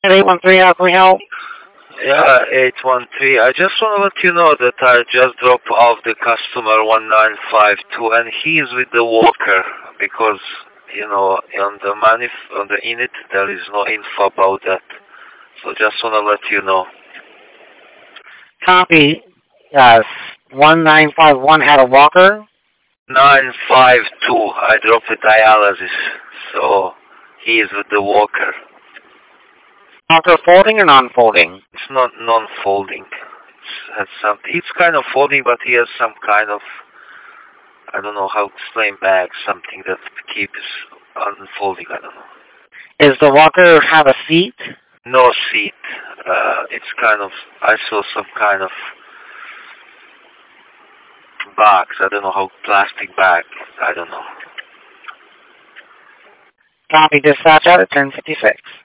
813, how can we help? Yeah, 813. I just want to let you know that I just dropped off the customer 1952 and he is with the walker because, on the on the init there is no info about that. So just want to let you know. Copy. 1951 had a walker. 952. I dropped the dialysis, so he is with the walker. Walker folding or non-folding? It's not non-folding. It's kind of folding, but he has some kind of, I don't know how to explain, bag, something that keeps unfolding. I don't know. Is the walker have a seat? No seat. It's kind of, I saw some kind of box. I don't know how, plastic bag. I don't know. Copy, dispatch out at 1056.